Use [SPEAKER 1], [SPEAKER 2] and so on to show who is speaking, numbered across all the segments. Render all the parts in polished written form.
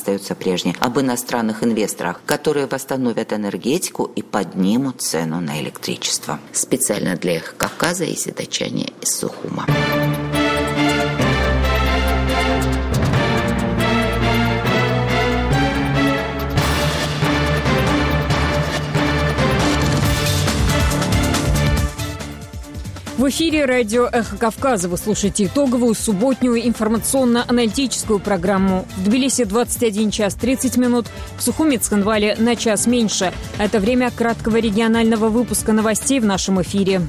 [SPEAKER 1] остается прежней, об иностранных инвесторах, которые восстановят энергетику и поднимут цену на электричество. Специально для их Кавказа и датчане из Сухума.
[SPEAKER 2] В эфире радио «Эхо Кавказа». Вы слушаете итоговую субботнюю информационно-аналитическую программу. В Тбилиси 21 час 30 минут, в Сухуме, Цхинвале на час меньше. Это время краткого регионального выпуска новостей в нашем эфире.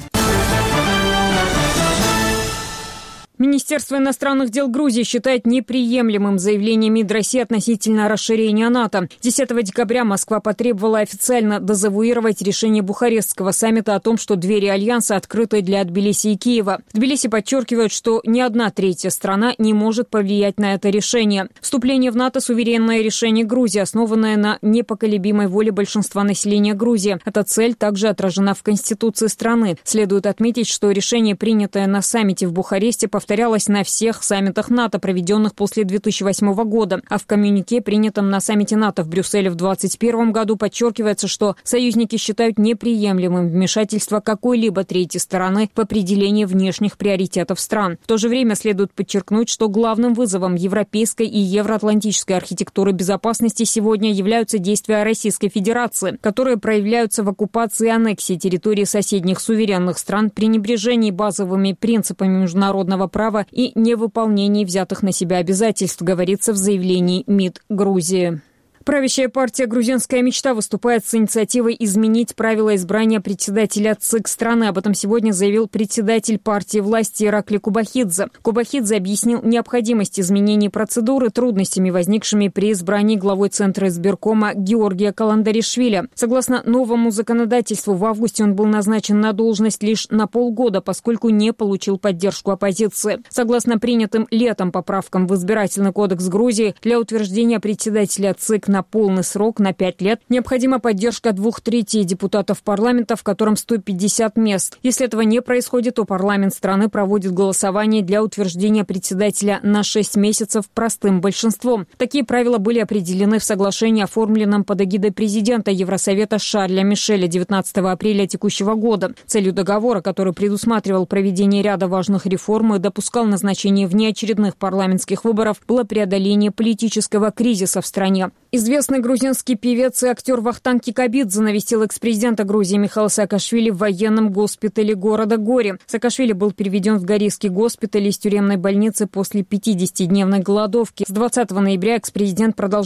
[SPEAKER 2] Министерство иностранных дел Грузии считает неприемлемым заявление МИД России относительно расширения НАТО. 10 декабря Москва потребовала официально дезавуировать решение Бухарестского саммита о том, что двери Альянса открыты для Тбилиси и Киева. В Тбилиси подчеркивают, что ни одна третья страна не может повлиять на это решение. Вступление в НАТО – суверенное решение Грузии, основанное на непоколебимой воле большинства населения Грузии. Эта цель также отражена в Конституции страны. Следует отметить, что решение, принятое на саммите в Бухаресте, повторялось на всех саммитах НАТО, проведенных после 2008 года. А в коммюнике, принятом на саммите НАТО в Брюсселе в 2021 году, подчеркивается, что союзники считают неприемлемым вмешательство какой-либо третьей стороны в определение внешних приоритетов стран. В то же время следует подчеркнуть, что главным вызовом европейской и евроатлантической архитектуры безопасности сегодня являются действия Российской Федерации, которые проявляются в оккупации и аннексии территории соседних суверенных стран, пренебрежении базовыми принципами международного права и невыполнении взятых на себя обязательств, говорится в заявлении МИД Грузии. Правящая партия «Грузинская мечта» выступает с инициативой изменить правила избрания председателя ЦИК страны. Об этом сегодня заявил председатель партии власти Иракли Кубахидзе. Кубахидзе объяснил необходимость изменений процедуры трудностями, возникшими при избрании главой Центра избиркома Георгия Каландаришвили. Согласно новому законодательству, в августе он был назначен на должность лишь на полгода, поскольку не получил поддержку оппозиции. Согласно принятым летом поправкам в Избирательный кодекс Грузии, для утверждения председателя ЦИК на полный срок, на 5 лет, необходима поддержка 2/3 депутатов парламента, в котором 150 мест. Если этого не происходит, то парламент страны проводит голосование для утверждения председателя на 6 месяцев простым большинством. Такие правила были определены в соглашении, оформленном под эгидой президента Евросовета Шарля Мишеля 19 апреля текущего года. Целью договора, который предусматривал проведение ряда важных реформ и допускал назначение внеочередных парламентских выборов, было преодоление политического кризиса в стране. Известный грузинский певец и актер Вахтанг Кикабидзе навестил экс-президента Грузии Михаила Саакашвили в военном госпитале города Гори. Саакашвили был переведен в Горийский госпиталь из тюремной больницы после 50-дневной голодовки. С 20 ноября экс-президент продолжал